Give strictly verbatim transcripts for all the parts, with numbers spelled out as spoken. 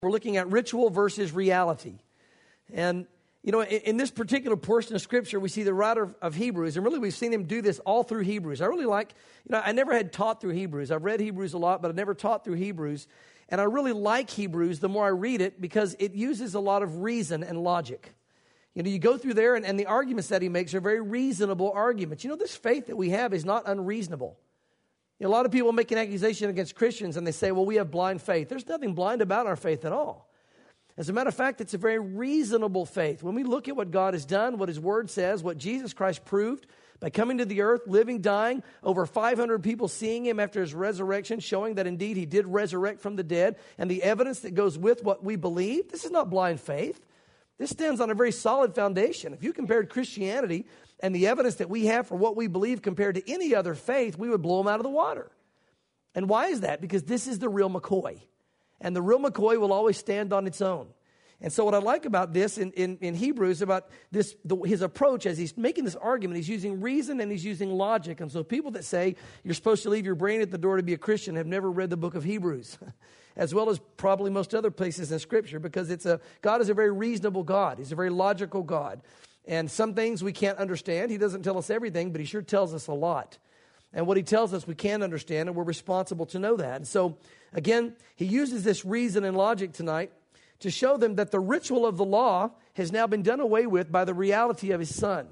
We're looking at ritual versus reality. And, you know, in, in this particular portion of Scripture, we see the writer of, of Hebrews, and really we've seen him do this all through Hebrews. I really like, you know, I never had taught through Hebrews. I've read Hebrews a lot, but I never taught through Hebrews. And I really like Hebrews the more I read it because it uses a lot of reason and logic. You know, you go through there, and, and the arguments that he makes are very reasonable arguments. You know, this faith that we have is not unreasonable. You know, a lot of people make an accusation against Christians, and they say, well, we have blind faith. There's nothing blind about our faith at all. As a matter of fact, it's a very reasonable faith. When we look at what God has done, what his word says, what Jesus Christ proved by coming to the earth, living, dying, over five hundred people seeing him after his resurrection, showing that indeed he did resurrect from the dead, and the evidence that goes with what we believe, this is not blind faith. This stands on a very solid foundation. If you compared Christianity and the evidence that we have for what we believe compared to any other faith, we would blow them out of the water. And why is that? Because this is the real McCoy. And the real McCoy will always stand on its own. And so what I like about this in, in, in Hebrews, about this, the, his approach as he's making this argument, he's using reason and he's using logic. And so people that say you're supposed to leave your brain at the door to be a Christian have never read the book of Hebrews, as well as probably most other places in Scripture, because it's a God is a very reasonable God. He's a very logical God. And some things we can't understand. He doesn't tell us everything, but he sure tells us a lot. And what he tells us we can understand, and we're responsible to know that. And so, again, he uses this reason and logic tonight to show them that the ritual of the law has now been done away with by the reality of his Son.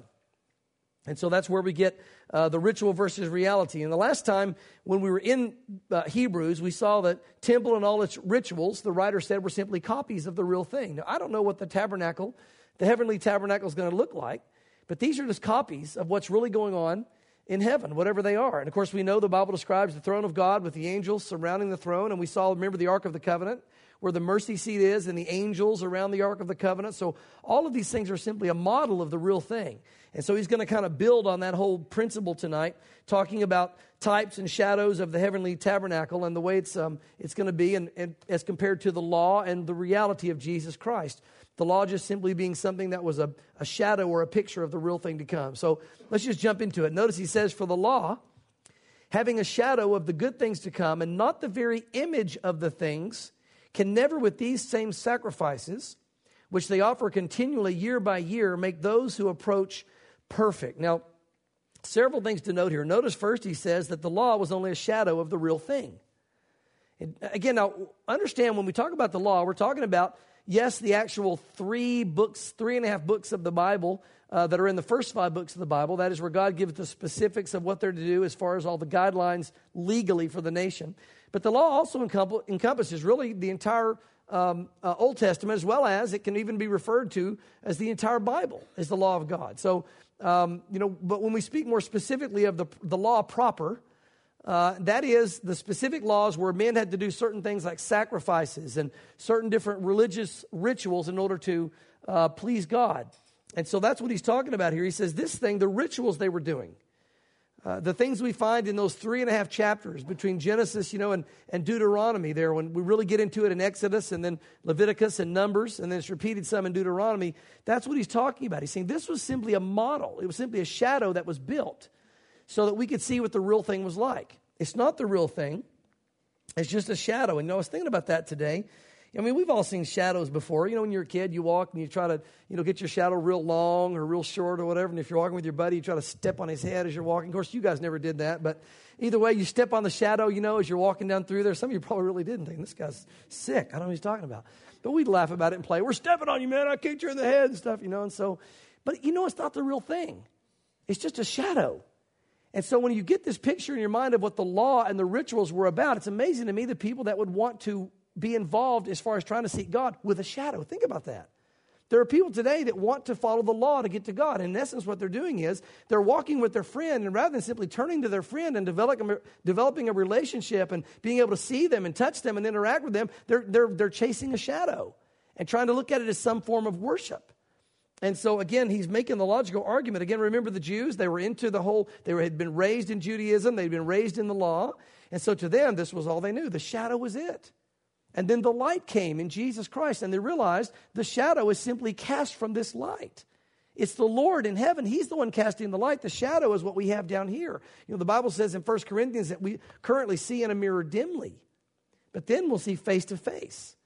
And so that's where we get uh, the ritual versus reality. And the last time when we were in uh, Hebrews, we saw that temple and all its rituals, the writer said, were simply copies of the real thing. Now, I don't know what the tabernacle, the heavenly tabernacle is going to look like, but these are just copies of what's really going on in heaven, whatever they are. And of course, we know the Bible describes the throne of God with the angels surrounding the throne. And we saw, remember, the Ark of the Covenant, where the mercy seat is, and the angels around the Ark of the Covenant. So all of these things are simply a model of the real thing. And so he's going to kind of build on that whole principle tonight, talking about types and shadows of the heavenly tabernacle and the way it's um, it's going to be, and, and as compared to the law and the reality of Jesus Christ. The law just simply being something that was a, a shadow or a picture of the real thing to come. So let's just jump into it. Notice he says, for the law, having a shadow of the good things to come and not the very image of the things, can never with these same sacrifices, which they offer continually year by year, make those who approach perfect. Now, several things to note here. Notice first he says that the law was only a shadow of the real thing. And again, now understand when we talk about the law, we're talking about, yes, the actual three books, three and a half books of the Bible uh, that are in the first five books of the Bible. That is where God gives the specifics of what they're to do as far as all the guidelines legally for the nation. But the law also encom- encompasses really the entire um, uh, Old Testament, as well as it can even be referred to as the entire Bible, as the law of God. So, um, you know, but when we speak more specifically of the, the law proper, Uh, that is the specific laws where men had to do certain things like sacrifices and certain different religious rituals in order to uh, please God. And so that's what he's talking about here. He says this thing, the rituals they were doing, uh, the things we find in those three and a half chapters between Genesis, you know, and, and Deuteronomy there, when we really get into it in Exodus and then Leviticus and Numbers, and then it's repeated some in Deuteronomy, that's what he's talking about. He's saying this was simply a model. It was simply a shadow that was built so that we could see what the real thing was like. It's not the real thing. It's just a shadow. And you know, I was thinking about that today. I mean, we've all seen shadows before. You know, when you're a kid, you walk and you try to, you know, get your shadow real long or real short or whatever. And if you're walking with your buddy, you try to step on his head as you're walking. Of course, you guys never did that. But either way, you step on the shadow, you know, as you're walking down through there. Some of you probably really didn't think, this guy's sick. I don't know what he's talking about. But we'd laugh about it and play. We're stepping on you, man. I kicked you in the head and stuff, you know. And so, but you know, it's not the real thing. It's just a shadow. And so when you get this picture in your mind of what the law and the rituals were about, it's amazing to me the people that would want to be involved as far as trying to seek God with a shadow. Think about that. There are people today that want to follow the law to get to God. In essence, what they're doing is they're walking with their friend, and rather than simply turning to their friend and developing, developing a relationship and being able to see them and touch them and interact with them, they're, they're, they're chasing a shadow and trying to look at it as some form of worship. And so, again, he's making the logical argument. Again, remember the Jews, they were into the whole, they were, had been raised in Judaism, they'd been raised in the law. And so to them, this was all they knew. The shadow was it. And then the light came in Jesus Christ, and they realized the shadow is simply cast from this light. It's the Lord in heaven. He's the one casting the light. The shadow is what we have down here. You know, the Bible says in First Corinthians that we currently see in a mirror dimly, but then we'll see face to face.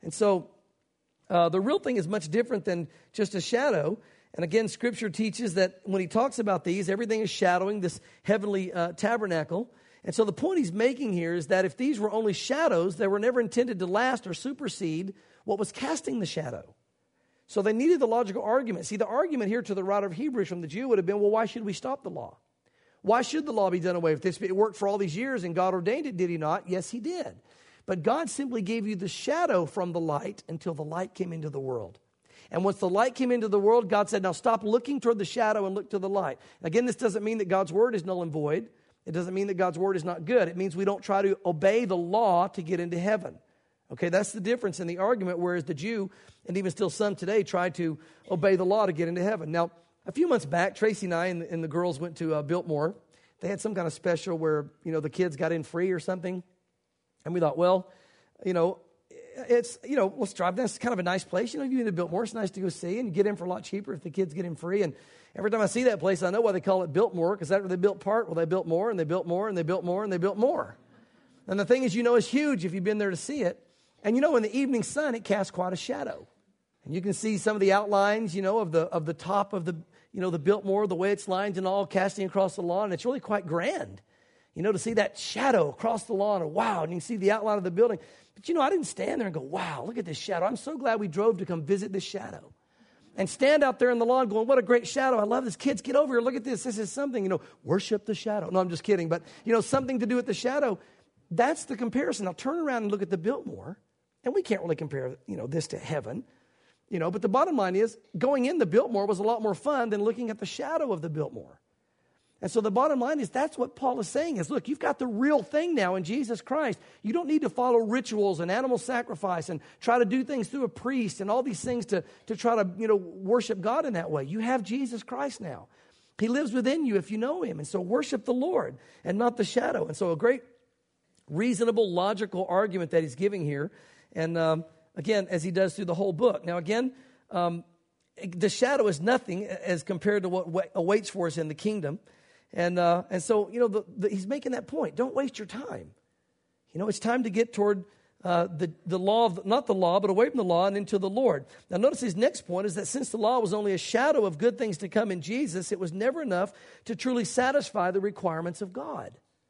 And so uh, the real thing is much different than just a shadow. And again, Scripture teaches that when he talks about these, everything is shadowing this heavenly uh, tabernacle. And so the point he's making here is that if these were only shadows, they were never intended to last or supersede what was casting the shadow. So they needed the logical argument. See, the argument here to the writer of Hebrews from the Jew would have been, well, why should we stop the law? Why should the law be done away with? This? It worked for all these years and God ordained it, did he not? Yes, he did. But God simply gave you the shadow from the light until the light came into the world. And once the light came into the world, God said, now stop looking toward the shadow and look to the light. Again, this doesn't mean that God's word is null and void. It doesn't mean that God's word is not good. It means we don't try to obey the law to get into heaven. Okay, that's the difference in the argument, whereas the Jew, and even still some today, try to obey the law to get into heaven. Now, a few months back, Tracy and I and the, and the girls went to uh, Biltmore. They had some kind of special where, you know, the kids got in free or something. And we thought, well, you know, it's, you know, let's drive. That's kind of a nice place. You know, you get to Biltmore, it's nice to go see, and you get in for a lot cheaper if the kids get in free. And every time I see that place, I know why they call it Biltmore, because after they built part, well, they built more, and they built more, and they built more, and they built more. And the thing is, you know, it's huge if you've been there to see it. And you know, in the evening sun, it casts quite a shadow. And you can see some of the outlines, you know, of the of the top of the, you know, the Biltmore, the way it's lined and all casting across the lawn. And it's really quite grand, you know, to see that shadow across the lawn. And wow, and you can see the outline of the building. But, you know, I didn't stand there and go, wow, look at this shadow. I'm so glad we drove to come visit this shadow. And stand out there in the lawn going, what a great shadow. I love this. Kids, get over here. Look at this. This is something, you know, worship the shadow. No, I'm just kidding. But, you know, something to do with the shadow. That's the comparison. Now turn around and look at the Biltmore. And we can't really compare, you know, this to heaven, you know. But the bottom line is, going in the Biltmore was a lot more fun than looking at the shadow of the Biltmore. And so the bottom line is, that's what Paul is saying is, look, you've got the real thing now in Jesus Christ. You don't need to follow rituals and animal sacrifice and try to do things through a priest and all these things to, to try to, you know, worship God in that way. You have Jesus Christ now. He lives within you if you know him. And so worship the Lord and not the shadow. And so a great reasonable, logical argument that he's giving here. And um, again, as he does through the whole book. Now, again, um, the shadow is nothing as compared to what awaits for us in the kingdom. And uh, and so, you know, the, the, he's making that point. Don't waste your time. You know, it's time to get toward uh, the, the law, of, not the law, but away from the law and into the Lord. Now, notice his next point is that since the law was only a shadow of good things to come in Jesus, it was never enough to truly satisfy the requirements of God.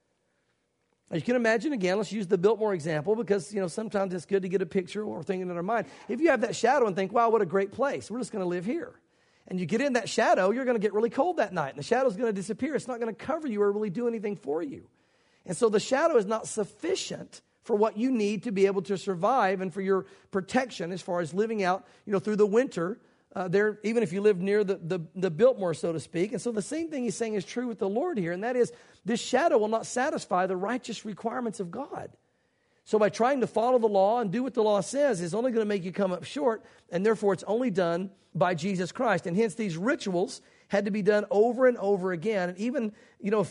As you can imagine, again, let's use the Biltmore example because, you know, sometimes it's good to get a picture or thinking in our mind. If you have that shadow and think, wow, what a great place. We're just going to live here. And you get in that shadow, you're going to get really cold that night. And the shadow's going to disappear. It's not going to cover you or really do anything for you. And so the shadow is not sufficient for what you need to be able to survive and for your protection as far as living out, you know, through the winter uh, there, even if you live near the, the, the Biltmore, so to speak. And so the same thing he's saying is true with the Lord here, and that is this shadow will not satisfy the righteous requirements of God. So by trying to follow the law and do what the law says is only going to make you come up short, and therefore it's only done by Jesus Christ. And hence these rituals had to be done over and over again. And even, you know, if,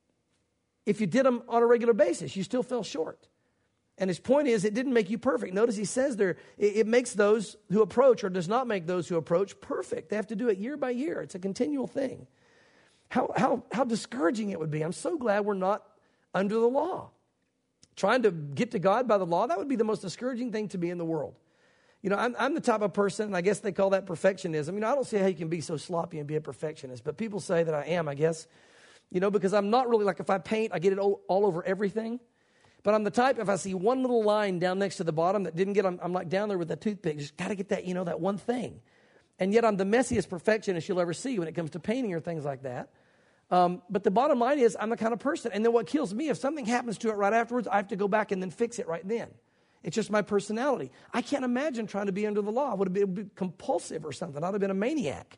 if you did them on a regular basis, you still fell short. And his point is, it didn't make you perfect. Notice he says there, it, it makes those who approach or does not make those who approach perfect. They have to do it year by year. It's a continual thing. How, how, how discouraging it would be. I'm so glad we're not under the law. Trying to get to God by the law, that would be the most discouraging thing to me in the world. You know, I'm, I'm the type of person, and I guess they call that perfectionism. You know, I don't see how you can be so sloppy and be a perfectionist, but people say that I am, I guess. You know, because I'm not really, like if I paint, I get it all, all over everything. But I'm the type, if I see one little line down next to the bottom that didn't get, I'm, I'm like down there with a toothpick, just got to get that, you know, that one thing. And yet I'm the messiest perfectionist you'll ever see when it comes to painting or things like that. Um, but the bottom line is I'm the kind of person, and then what kills me, if something happens to it right afterwards, I have to go back and then fix it right then. It's just my personality. I can't imagine trying to be under the law. I would have been, been compulsive or something. I'd have been a maniac.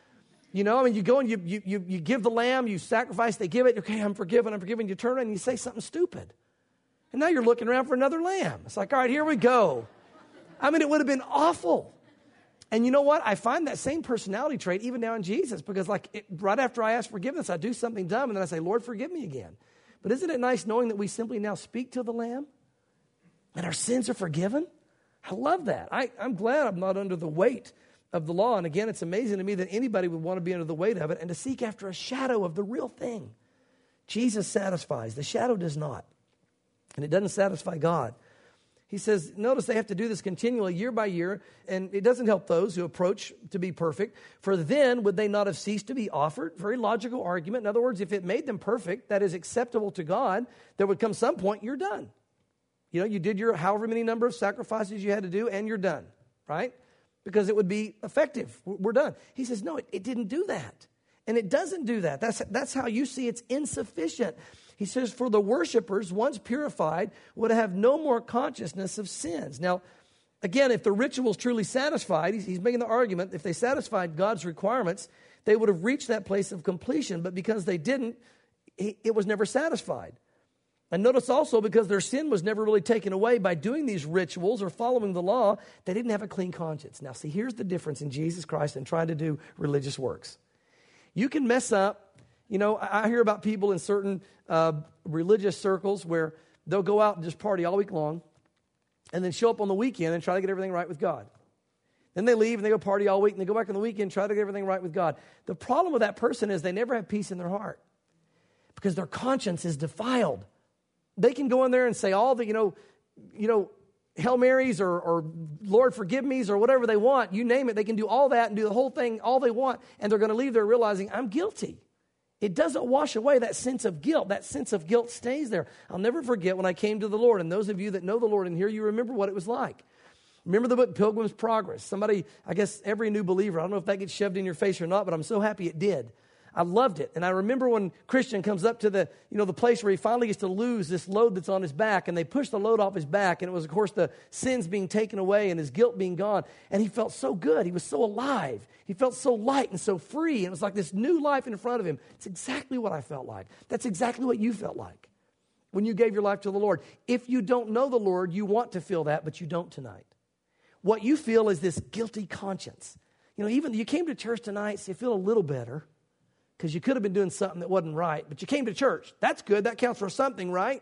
You know, I mean, you go and you, you, you, you give the lamb, you sacrifice, they give it, okay, I'm forgiven, I'm forgiven. You turn around and you say something stupid. And now you're looking around for another lamb. It's like, all right, here we go. I mean, it would have been awful. And you know what? I find that same personality trait even now in Jesus, because like it, right after I ask forgiveness, I do something dumb and then I say, Lord, forgive me again. But isn't it nice knowing that we simply now speak to the Lamb and our sins are forgiven? I love that. I, I'm glad I'm not under the weight of the law. And again, it's amazing to me that anybody would want to be under the weight of it and to seek after a shadow of the real thing. Jesus satisfies. The shadow does not. And it doesn't satisfy God. He says, notice they have to do this continually year by year, and it doesn't help those who approach to be perfect. For then would they not have ceased to be offered? Very logical argument. In other words, if it made them perfect, that is acceptable to God, there would come some point you're done. You know, you did your however many number of sacrifices you had to do, and you're done, right? Because it would be effective. We're done. He says, no, it, it didn't do that. And it doesn't do that. That's, that's how you see it's insufficient. He says, for the worshipers, once purified, would have no more consciousness of sins. Now, again, if the ritual's truly satisfied, he's, he's making the argument, if they satisfied God's requirements, they would have reached that place of completion. But because they didn't, it, it was never satisfied. And notice also, because their sin was never really taken away by doing these rituals or following the law, they didn't have a clean conscience. Now, see, here's the difference in Jesus Christ and trying to do religious works. You can mess up. You know, I hear about people in certain uh, religious circles where they'll go out and just party all week long and then show up on the weekend and try to get everything right with God. Then they leave and they go party all week and they go back on the weekend and try to get everything right with God. The problem with that person is they never have peace in their heart because their conscience is defiled. They can go in there and say all the, you know, you know, Hail Marys or, or Lord forgive me's or whatever they want. You name it. They can do all that and do the whole thing, all they want. And they're going to leave there realizing I'm guilty. It doesn't wash away that sense of guilt. That sense of guilt stays there. I'll never forget when I came to the Lord. And those of you that know the Lord in here, you remember what it was like. Remember the book Pilgrim's Progress. Somebody, I guess every new believer, I don't know if that gets shoved in your face or not, but I'm so happy it did. I loved it. And I remember when Christian comes up to the, you know, the place where he finally gets to lose this load that's on his back, and they push the load off his back, and it was, of course, the sins being taken away and his guilt being gone. And he felt so good. He was so alive. He felt so light and so free. And it was like this new life in front of him. It's exactly what I felt like. That's exactly what you felt like when you gave your life to the Lord. If you don't know the Lord, you want to feel that, but you don't tonight. What you feel is this guilty conscience. You know, even you came to church tonight, so you feel a little better, because you could have been doing something that wasn't right, but you came to church. That's good. That counts for something, right?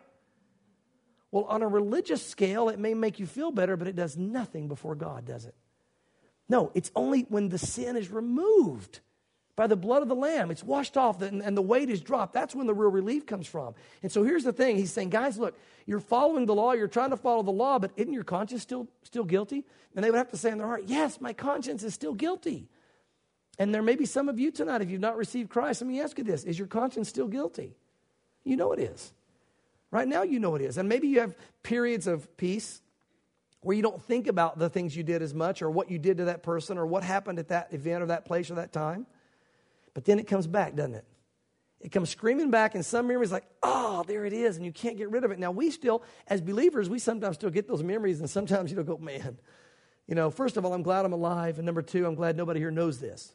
Well, on a religious scale, it may make you feel better, but it does nothing before God, does it? No, it's only when the sin is removed by the blood of the Lamb. It's washed off and the weight is dropped. That's when the real relief comes from. And so here's the thing. He's saying, guys, look, you're following the law. You're trying to follow the law, but isn't your conscience still, still guilty? And they would have to say in their heart, yes, my conscience is still guilty. And there may be some of you tonight, if you've not received Christ, let me ask you this. Is your conscience still guilty? You know it is. Right now you know it is. And maybe you have periods of peace where you don't think about the things you did as much or what you did to that person or what happened at that event or that place or that time. But then it comes back, doesn't it? It comes screaming back, and some memories like, oh, there it is, and you can't get rid of it. Now, we still, as believers, we sometimes still get those memories, and sometimes you don't go, man, you know, first of all, I'm glad I'm alive, and number two, I'm glad nobody here knows this.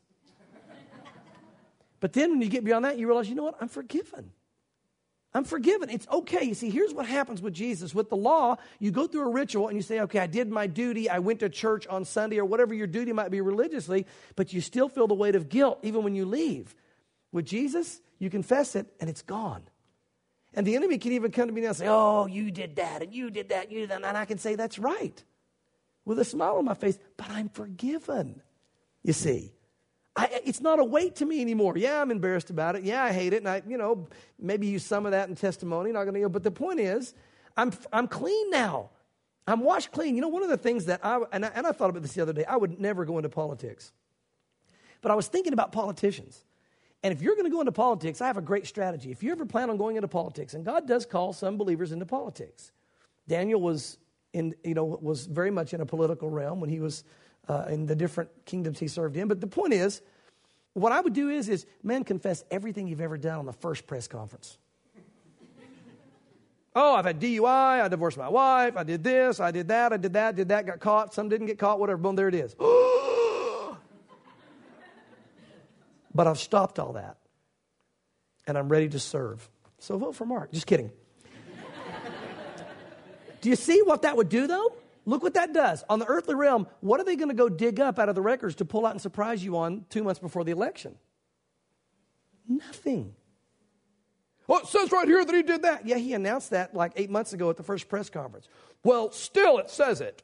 But then when you get beyond that, you realize, you know what? I'm forgiven. I'm forgiven. It's okay. You see, here's what happens with Jesus. With the law, you go through a ritual and you say, okay, I did my duty. I went to church on Sunday or whatever your duty might be religiously, but you still feel the weight of guilt even when you leave. With Jesus, you confess it and it's gone. And the enemy can even come to me now and say, oh, you did that and you did that and you did that. And I can say, that's right, with a smile on my face, but I'm forgiven, you see. I, it's not a weight to me anymore. Yeah, I'm embarrassed about it. Yeah, I hate it. And I, you know, maybe use some of that in testimony. Not going to. But the point is, I'm I'm clean now. I'm washed clean. You know, one of the things that I and, I and I thought about this the other day. I would never go into politics, but I was thinking about politicians. And if you're going to go into politics, I have a great strategy. If you ever plan on going into politics, and God does call some believers into politics. Daniel was in, you know, was very much in a political realm when he was. Uh, in the different kingdoms he served in. But the point is, what I would do is, is, man, confess everything you've ever done on the first press conference. Oh, I've had D U I, I divorced my wife, I did this, I did that, I did that, did that, got caught, some didn't get caught, whatever, boom, there it is. But I've stopped all that, and I'm ready to serve. So vote for Mark. Just kidding. Do you see what that would do, though? Look what that does. On the earthly realm, what are they going to go dig up out of the records to pull out and surprise you on two months before the election? Nothing. Oh, it says right here that he did that. Yeah, he announced that like eight months ago at the first press conference. Well, still it says it.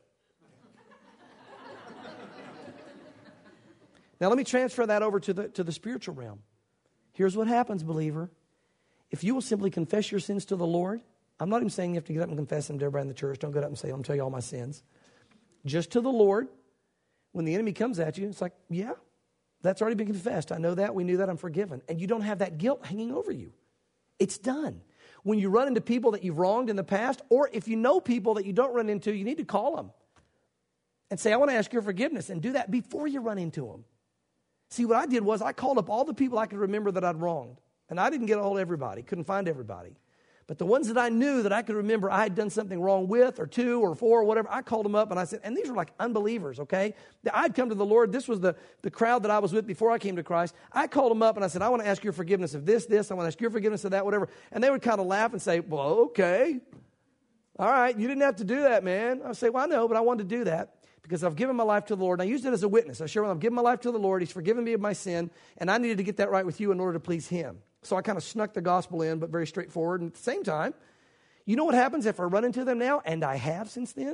Now let me transfer that over to the, to the spiritual realm. Here's what happens, believer. If you will simply confess your sins to the Lord, I'm not even saying you have to get up and confess them to everybody in the church. Don't get up and say, I'm going to tell you all my sins. Just to the Lord. When the enemy comes at you, it's like, yeah, that's already been confessed. I know that. We knew that. I'm forgiven. And you don't have that guilt hanging over you. It's done. When you run into people that you've wronged in the past, or if you know people that you don't run into, you need to call them and say, I want to ask your forgiveness, and do that before you run into them. See, what I did was I called up all the people I could remember that I'd wronged. And I didn't get a hold of everybody. Couldn't find everybody. But the ones that I knew that I could remember I had done something wrong with, or two, or four, or whatever, I called them up and I said, and these were like unbelievers, okay? I'd come to the Lord. This was the, the crowd that I was with before I came to Christ. I called them up and I said, I want to ask your forgiveness of this, this. I want to ask your forgiveness of that, whatever. And they would kind of laugh and say, well, okay. All right, you didn't have to do that, man. I would say, well, I know, but I wanted to do that because I've given my life to the Lord. And I used it as a witness. I share with them, I've given my life to the Lord. He's forgiven me of my sin, and I needed to get that right with you in order to please him. So I kind of snuck the gospel in, but very straightforward. And at the same time, you know what happens if I run into them now, and I have since then?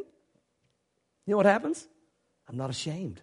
You know what happens? I'm not ashamed.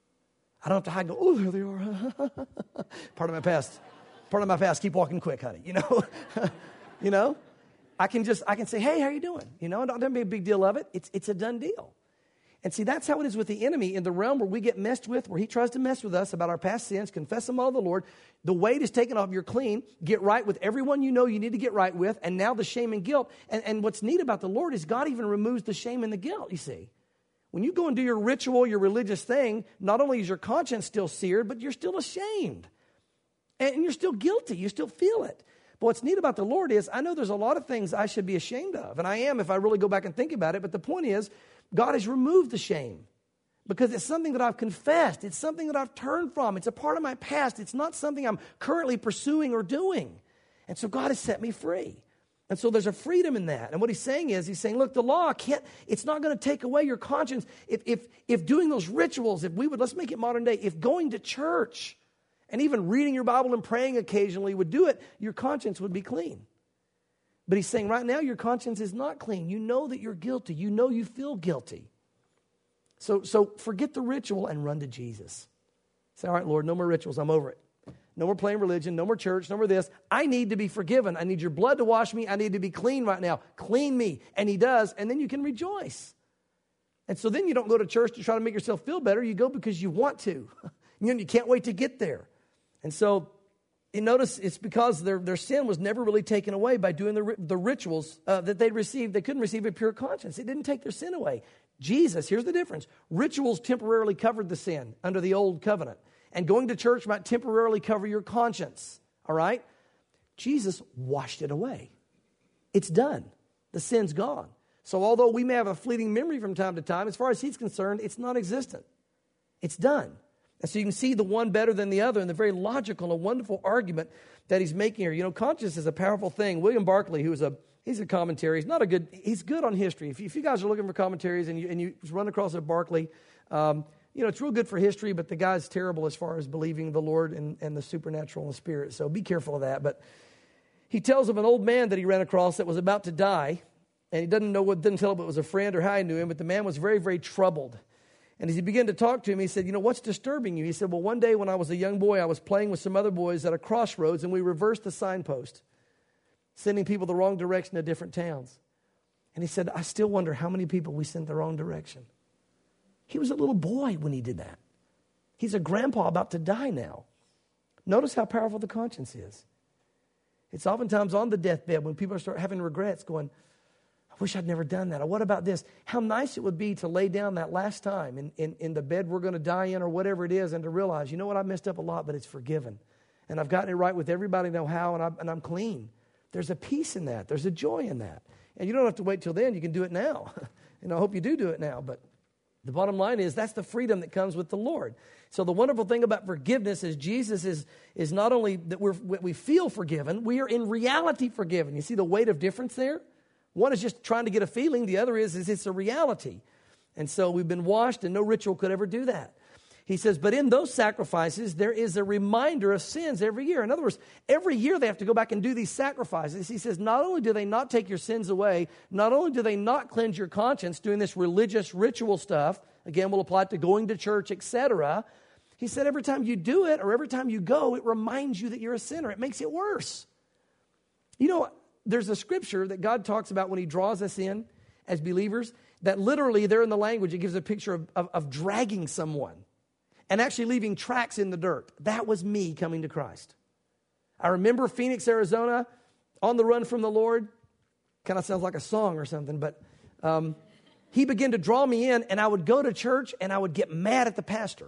I don't have to hide and go, oh, there they are. Part of my past. Part of my past. Keep walking quick, honey. You know? You know? I can just, I can say, hey, how you doing? You know, don't, don't be a big deal of it. It's, it's a done deal. And see, that's how it is with the enemy in the realm where we get messed with, where he tries to mess with us about our past sins, confess them all to the Lord. The weight is taken off, you're clean, get right with everyone you know you need to get right with, and now the shame and guilt. And, and what's neat about the Lord is God even removes the shame and the guilt, you see. When you go and do your ritual, your religious thing, not only is your conscience still seared, but you're still ashamed. And you're still guilty, you still feel it. But what's neat about the Lord is, I know there's a lot of things I should be ashamed of, and I am if I really go back and think about it, but the point is, God has removed the shame because it's something that I've confessed. It's something that I've turned from. It's a part of my past. It's not something I'm currently pursuing or doing. And so God has set me free. And so there's a freedom in that. And what he's saying is, he's saying, look, the law can't, it's not going to take away your conscience. If, if, if doing those rituals, if we would, let's make it modern day, if going to church and even reading your Bible and praying occasionally would do it, your conscience would be clean. But he's saying right now your conscience is not clean. You know that you're guilty. You know you feel guilty. So, so forget the ritual and run to Jesus. Say, all right, Lord, no more rituals. I'm over it. No more playing religion. No more church. No more this. I need to be forgiven. I need your blood to wash me. I need to be clean right now. Clean me. And he does. And then you can rejoice. And so then you don't go to church to try to make yourself feel better. You go because you want to. You know, you can't wait to get there. And so you notice it's because their, their sin was never really taken away by doing the, the rituals uh, that they received. They couldn't receive a pure conscience. It didn't take their sin away. Jesus, here's the difference. Rituals temporarily covered the sin under the old covenant. And going to church might temporarily cover your conscience. All right? Jesus washed it away. It's done. The sin's gone. So although we may have a fleeting memory from time to time, as far as he's concerned, it's non-existent. It's done. And so you can see the one better than the other in the very logical and wonderful argument that he's making here. You know, conscience is a powerful thing. William Barclay, who's a he's a commentary. He's not a good. He's good on history. If you, if you guys are looking for commentaries and you and you run across a Barclay, um, you know it's real good for history. But the guy's terrible as far as believing the Lord and, and the supernatural and the spirit. So be careful of that. But he tells of an old man that he ran across that was about to die, and he doesn't know what didn't tell him it was a friend or how he knew him. But the man was very very troubled. And as he began to talk to him, he said, you know, what's disturbing you? He said, well, one day when I was a young boy, I was playing with some other boys at a crossroads, and we reversed the signpost, sending people the wrong direction to different towns. And he said, I still wonder how many people we sent the wrong direction. He was a little boy when he did that. He's a grandpa about to die now. Notice how powerful the conscience is. It's oftentimes on the deathbed when people start having regrets going, I wish I'd never done that. Or what about this? How nice it would be to lay down that last time in, in, in the bed we're going to die in or whatever it is and to realize, you know what, I messed up a lot, but it's forgiven. And I've gotten it right with everybody I know how, and, I, and I'm clean. There's a peace in that. There's a joy in that. And you don't have to wait till then. You can do it now. And I hope you do do it now. But the bottom line is that's the freedom that comes with the Lord. So the wonderful thing about forgiveness is Jesus is, is not only that we're, we feel forgiven, we are in reality forgiven. You see the weight of difference there? One is just trying to get a feeling. The other is, is it's a reality. And so we've been washed, and no ritual could ever do that. He says, but in those sacrifices, there is a reminder of sins every year. In other words, every year they have to go back and do these sacrifices. He says, not only do they not take your sins away, not only do they not cleanse your conscience doing this religious ritual stuff, again, we'll apply it to going to church, et cetera. He said, every time you do it or every time you go, it reminds you that you're a sinner. It makes it worse. You know, there's a scripture that God talks about when he draws us in as believers, that literally there in the language, it gives a picture of, of, of dragging someone and actually leaving tracks in the dirt. That was me coming to Christ. I remember Phoenix, Arizona, on the run from the Lord. Kind of sounds like a song or something, but um, he began to draw me in, and I would go to church, and I would get mad at the pastor.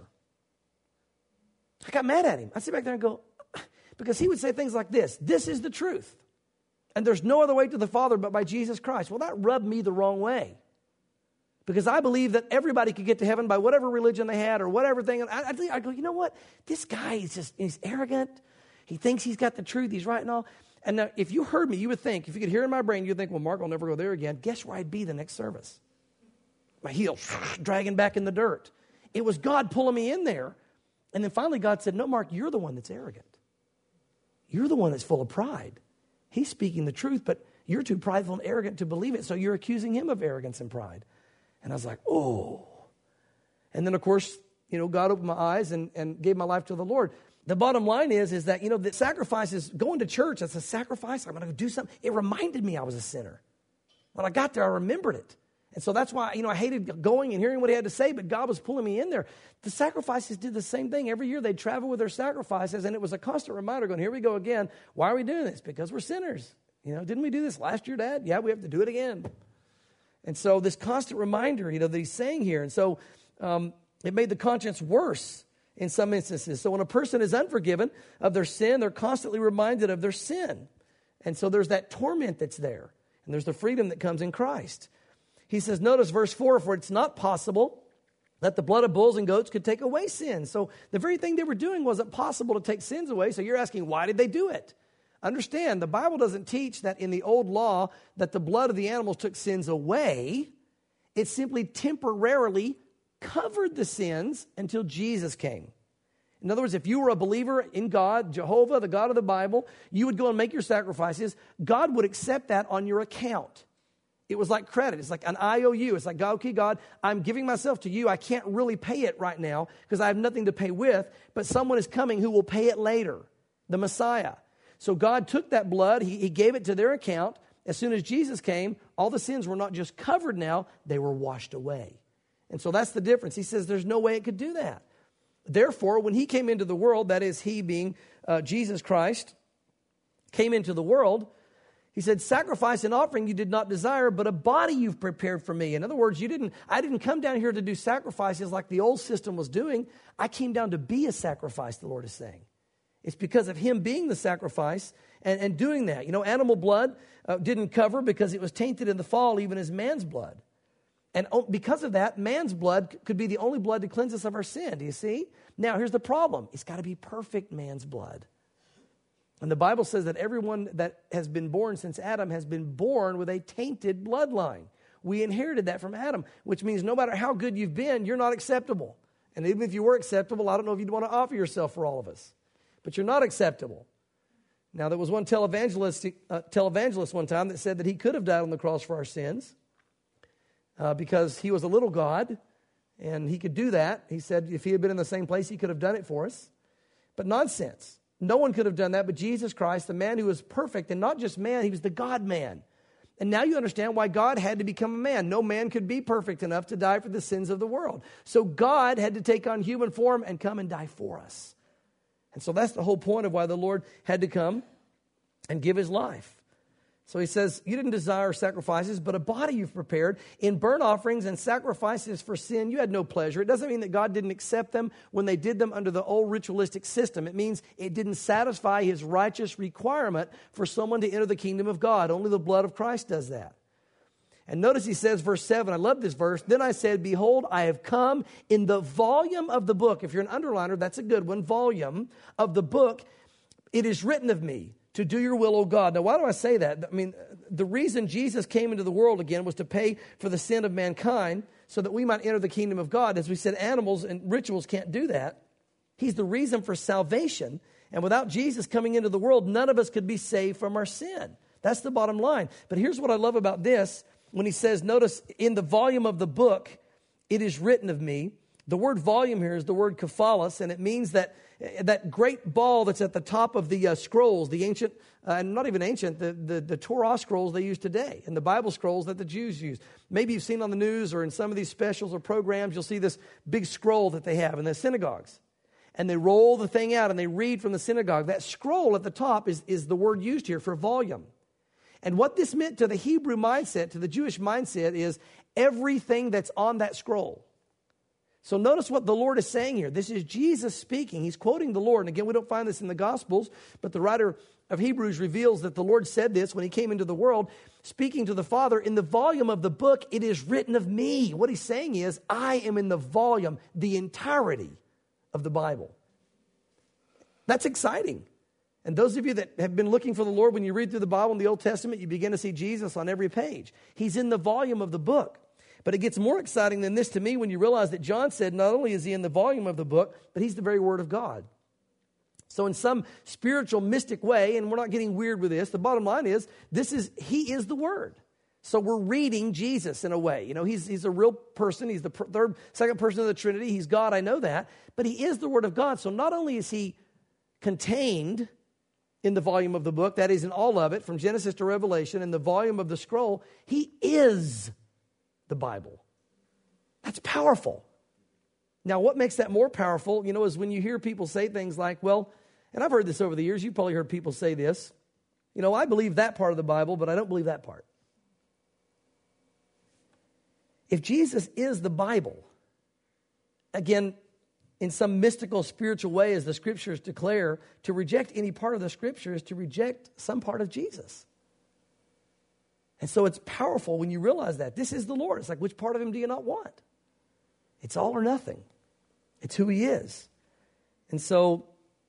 I got mad at him. I'd sit back there and go, because he would say things like this, this is the truth, and there's no other way to the Father but by Jesus Christ. Well, that rubbed me the wrong way, because I believe that everybody could get to heaven by whatever religion they had or whatever thing. And I, I go, you know what? This guy is just, he's arrogant. He thinks he's got the truth. He's right and all. And now, if you heard me, you would think, if you could hear in my brain, you'd think, well, Mark will never go there again. Guess where I'd be the next service? My heel dragging back in the dirt. It was God pulling me in there. And then finally God said, no, Mark, you're the one that's arrogant. You're the one that's full of pride. He's speaking the truth, but you're too prideful and arrogant to believe it, so you're accusing him of arrogance and pride. And I was like, oh. And then, of course, you know, God opened my eyes and, and gave my life to the Lord. The bottom line is, is that, you know, the sacrifice is going to church. That's a sacrifice. I'm going to go do something. It reminded me I was a sinner. When I got there, I remembered it. And so that's why, you know, I hated going and hearing what he had to say, but God was pulling me in there. The sacrifices did the same thing. Every year they'd travel with their sacrifices, and it was a constant reminder going, here we go again. Why are we doing this? Because we're sinners. You know, didn't we do this last year, Dad? Yeah, we have to do it again. And so this constant reminder, you know, that he's saying here. And so um, it made the conscience worse in some instances. So when a person is unforgiven of their sin, they're constantly reminded of their sin. And so there's that torment that's there. And there's the freedom that comes in Christ. He says, notice verse four, for it's not possible that the blood of bulls and goats could take away sins. So the very thing they were doing wasn't possible to take sins away. So you're asking, why did they do it? Understand, the Bible doesn't teach that in the old law that the blood of the animals took sins away. It simply temporarily covered the sins until Jesus came. In other words, if you were a believer in God, Jehovah, the God of the Bible, you would go and make your sacrifices. God would accept that on your account. It was like credit. It's like an I O U. It's like, God, okay, God, I'm giving myself to you. I can't really pay it right now because I have nothing to pay with, but someone is coming who will pay it later, the Messiah. So God took that blood. He, he gave it to their account. As soon as Jesus came, all the sins were not just covered now, they were washed away. And so that's the difference. He says there's no way it could do that. Therefore, when he came into the world, that is he being uh, Jesus Christ, came into the world, he said, sacrifice and offering you did not desire, but a body you've prepared for me. In other words, you didn't. I didn't come down here to do sacrifices like the old system was doing. I came down to be a sacrifice, the Lord is saying. It's because of him being the sacrifice and, and doing that. You know, animal blood uh, didn't cover because it was tainted in the fall, even as man's blood. And because of that, man's blood could be the only blood to cleanse us of our sin. Do you see? Now, here's the problem. It's got to be perfect man's blood. And the Bible says that everyone that has been born since Adam has been born with a tainted bloodline. We inherited that from Adam, which means no matter how good you've been, you're not acceptable. And even if you were acceptable, I don't know if you'd want to offer yourself for all of us. But you're not acceptable. Now, there was one televangelist, uh, televangelist one time that said that he could have died on the cross for our sins uh, because he was a little God, and he could do that. He said if he had been in the same place, he could have done it for us. But nonsense. No one could have done that but Jesus Christ, the man who was perfect, and not just man, he was the God-man. And now you understand why God had to become a man. No man could be perfect enough to die for the sins of the world. So God had to take on human form and come and die for us. And so that's the whole point of why the Lord had to come and give his life. So he says, you didn't desire sacrifices, but a body you've prepared. In burnt offerings and sacrifices for sin, you had no pleasure. It doesn't mean that God didn't accept them when they did them under the old ritualistic system. It means it didn't satisfy his righteous requirement for someone to enter the kingdom of God. Only the blood of Christ does that. And notice he says, verse seven, I love this verse. Then I said, behold, I have come in the volume of the book. If you're an underliner, that's a good one. Volume of the book. It is written of me to do your will, O God. Now, why do I say that? I mean, the reason Jesus came into the world again was to pay for the sin of mankind so that we might enter the kingdom of God. As we said, animals and rituals can't do that. He's the reason for salvation. And without Jesus coming into the world, none of us could be saved from our sin. That's the bottom line. But here's what I love about this. When he says, notice, in the volume of the book, it is written of me. The word volume here is the word kaphalos, and it means that that great ball that's at the top of the uh, scrolls, the ancient, uh, and not even ancient, the, the, the Torah scrolls they use today, and the Bible scrolls that the Jews use. Maybe you've seen on the news or in some of these specials or programs, you'll see this big scroll that they have in the synagogues. And they roll the thing out and they read from the synagogue. That scroll at the top is, is the word used here for volume. And what this meant to the Hebrew mindset, to the Jewish mindset, is everything that's on that scroll. So notice what the Lord is saying here. This is Jesus speaking. He's quoting the Lord. And again, we don't find this in the Gospels, but the writer of Hebrews reveals that the Lord said this when he came into the world, speaking to the Father, in the volume of the book, it is written of me. What he's saying is, I am in the volume, the entirety of the Bible. That's exciting. And those of you that have been looking for the Lord, when you read through the Bible in the Old Testament, you begin to see Jesus on every page. He's in the volume of the book. But it gets more exciting than this to me when you realize that John said not only is he in the volume of the book, but he's the very Word of God. So in some spiritual mystic way, and we're not getting weird with this, the bottom line is, this is he is the Word. So we're reading Jesus in a way. You know, he's, he's a real person. He's the per- third, second person of the Trinity. He's God, I know that. But he is the Word of God. So not only is he contained in the volume of the book, that is in all of it, from Genesis to Revelation, in the volume of the scroll, he is the Bible. That's powerful. Now, what makes that more powerful, you know, is when you hear people say things like, well, and I've heard this over the years, you've probably heard people say this, you know, I believe that part of the Bible, but I don't believe that part. If Jesus is the Bible, again, in some mystical, spiritual way, as the Scriptures declare, to reject any part of the Scripture is to reject some part of Jesus. And so it's powerful when you realize that. This is the Lord. It's like, which part of him do you not want? It's all or nothing. It's who he is. And so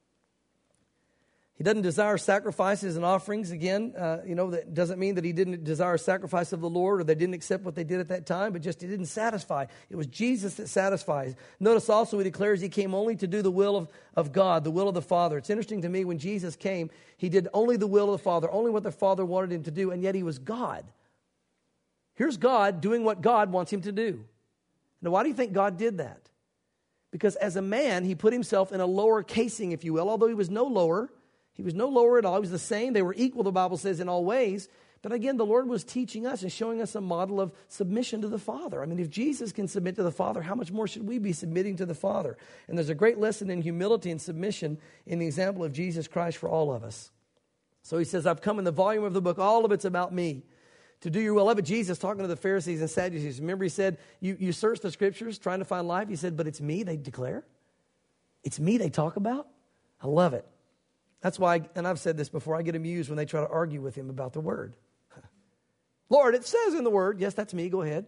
he doesn't desire sacrifices and offerings. Again, uh, you know, that doesn't mean that he didn't desire sacrifice of the Lord or they didn't accept what they did at that time, but just it didn't satisfy. It was Jesus that satisfies. Notice also he declares he came only to do the will of, of God, the will of the Father. It's interesting to me when Jesus came, he did only the will of the Father, only what the Father wanted him to do, and yet he was God. Here's God doing what God wants him to do. Now, why do you think God did that? Because as a man, he put himself in a lower casing, if you will, although he was no lower. He was no lower at all. He was the same. They were equal, the Bible says, in all ways. But again, the Lord was teaching us and showing us a model of submission to the Father. I mean, if Jesus can submit to the Father, how much more should we be submitting to the Father? And there's a great lesson in humility and submission in the example of Jesus Christ for all of us. So he says, I've come in the volume of the book. All of it's about me. To do your will. I love it. Jesus talking to the Pharisees and Sadducees. Remember he said, you, you search the Scriptures trying to find life. He said, but it's me they declare. It's me they talk about. I love it. That's why, and I've said this before, I get amused when they try to argue with him about the Word. Lord, it says in the Word. Yes, that's me. Go ahead.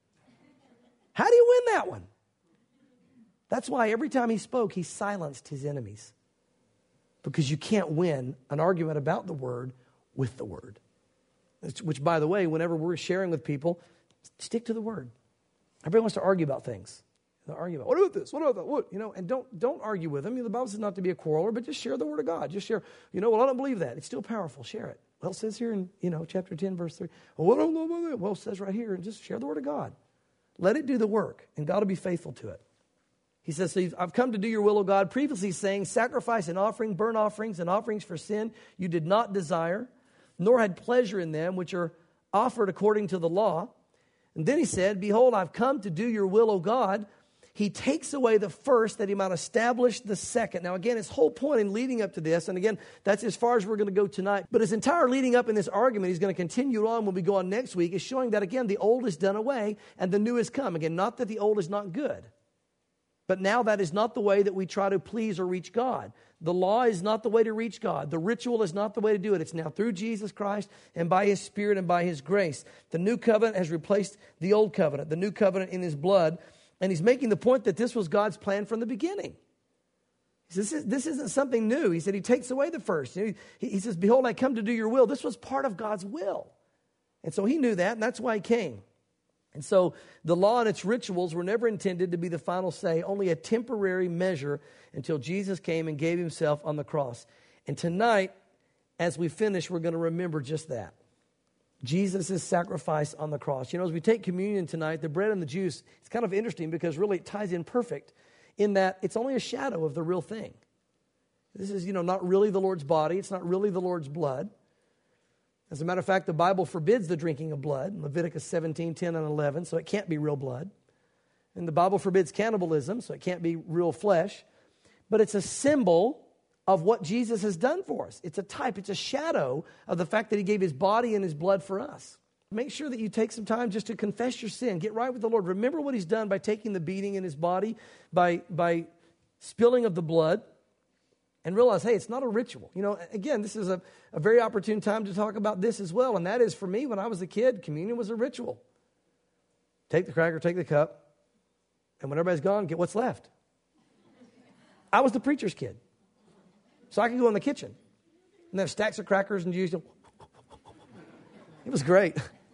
How do you win that one? That's why every time he spoke, he silenced his enemies. Because you can't win an argument about the Word with the Word. Which, by the way, whenever we're sharing with people, stick to the Word. Everybody wants to argue about things. They'll argue about, what about this? What about that? What? You know, and don't don't argue with them. You know, the Bible says not to be a quarreler, but just share the Word of God. Just share, you know, well, I don't believe that. It's still powerful. Share it. Well, it says here in, you know, chapter ten, verse three. Well, I don't know about that. Well, it says right here, and just share the Word of God. Let it do the work, and God will be faithful to it. He says, so I've come to do your will, O God. Previously saying, sacrifice and offering, burnt offerings and offerings for sin, you did not desire, nor had pleasure in them, which are offered according to the law. And then he said, behold, I've come to do your will, O God. He takes away the first that he might establish the second. Now, again, his whole point in leading up to this, and again, that's as far as we're going to go tonight. But his entire leading up in this argument, he's going to continue on when we go on next week, is showing that, again, the old is done away and the new has come. Again, not that the old is not good. But now that is not the way that we try to please or reach God. The law is not the way to reach God. The ritual is not the way to do it. It's now through Jesus Christ and by His Spirit and by His grace. The new covenant has replaced the old covenant, the new covenant in His blood. And he's making the point that this was God's plan from the beginning. He says, this, is, this isn't something new. He said he takes away the first. He, he says, behold, I come to do your will. This was part of God's will. And so he knew that, and that's why he came. And so the law and its rituals were never intended to be the final say, only a temporary measure until Jesus came and gave himself on the cross. And tonight, as we finish, we're going to remember just that. Jesus' sacrifice on the cross. You know, as we take communion tonight, the bread and the juice, it's kind of interesting because really it ties in perfect in that it's only a shadow of the real thing. This is, you know, not really the Lord's body. It's not really the Lord's blood. As a matter of fact, the Bible forbids the drinking of blood, Leviticus seventeen, ten, and eleven, so it can't be real blood. And the Bible forbids cannibalism, so it can't be real flesh. But it's a symbol of what Jesus has done for us. It's a type, it's a shadow of the fact that he gave his body and his blood for us. Make sure that you take some time just to confess your sin. Get right with the Lord. Remember what he's done by taking the beating in his body, by, by spilling of the blood, and realize, hey, it's not a ritual. You know, again, this is a, a very opportune time to talk about this as well, and that is for me, when I was a kid, communion was a ritual. Take the cracker, take the cup, and when everybody's gone, get what's left. I was the preacher's kid. So I could go in the kitchen and have stacks of crackers and juice. It was great.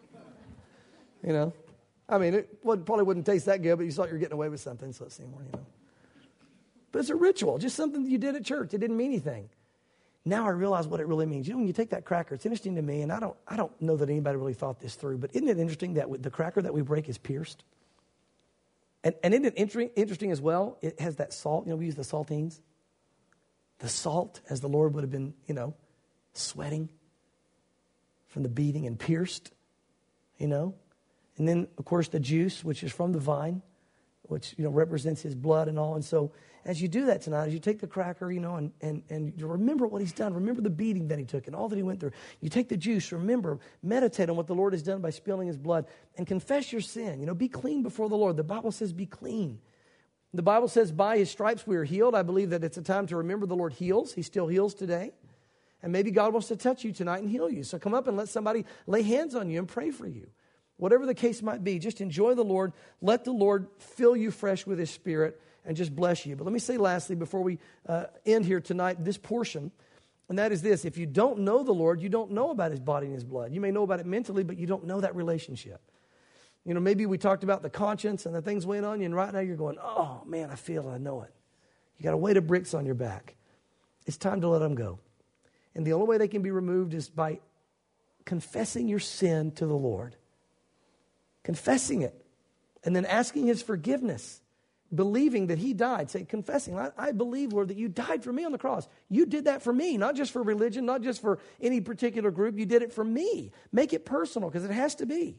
You know, I mean, it would, probably wouldn't taste that good, but you thought you were getting away with something, so it seemed more, you know. But it's a ritual, just something that you did at church. It didn't mean anything. Now I realize what it really means. You know, when you take that cracker, it's interesting to me, and I don't, I don't know that anybody really thought this through, but isn't it interesting that the cracker that we break is pierced? And, and isn't it inter- interesting as well? It has that salt. You know, we use the saltines. The salt, as the Lord would have been, you know, sweating from the beating and pierced, you know. And then, of course, the juice, which is from the vine, which, you know, represents his blood and all. And so as you do that tonight, as you take the cracker, you know, and, and, and you remember what he's done, remember the beating that he took and all that he went through. You take the juice, remember, meditate on what the Lord has done by spilling his blood, and confess your sin. You know, be clean before the Lord. The Bible says be clean. The Bible says by his stripes we are healed. I believe that it's a time to remember the Lord heals. He still heals today. And maybe God wants to touch you tonight and heal you. So come up and let somebody lay hands on you and pray for you. Whatever the case might be, just enjoy the Lord. Let the Lord fill you fresh with his Spirit and just bless you. But let me say lastly, before we uh, end here tonight, this portion, and that is this. If you don't know the Lord, you don't know about his body and his blood. You may know about it mentally, but you don't know that relationship. You know, maybe we talked about the conscience and the things weighing on you, and right now you're going, oh, man, I feel it, I know it. You got a weight of bricks on your back. It's time to let them go. And the only way they can be removed is by confessing your sin to the Lord. Confessing it. And then asking his forgiveness. Believing that he died. Say, confessing, I, I believe, Lord, that you died for me on the cross. You did that for me, not just for religion, not just for any particular group. You did it for me. Make it personal, because it has to be.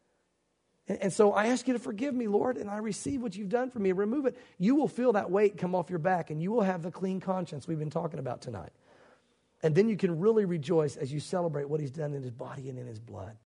And so I ask you to forgive me, Lord, and I receive what you've done for me. Remove it. You will feel that weight come off your back, and you will have the clean conscience we've been talking about tonight. And then you can really rejoice as you celebrate what he's done in his body and in his blood.